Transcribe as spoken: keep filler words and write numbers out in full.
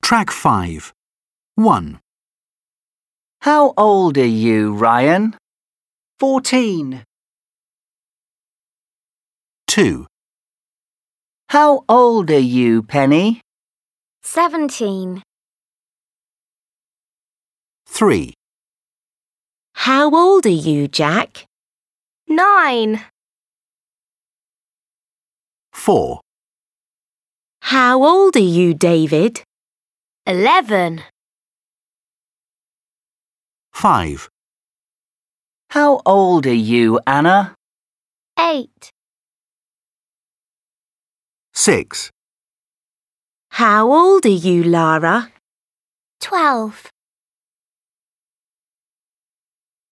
Track five. one. How old are you, Ryan? Fourteen. two. How old are you, Penny? Seventeen. three. How old are you, Jack? Nine. four. How old are you, David? Eleven. five. How old are you, Anna? Eight. six. How old are you, Lara? Twelve.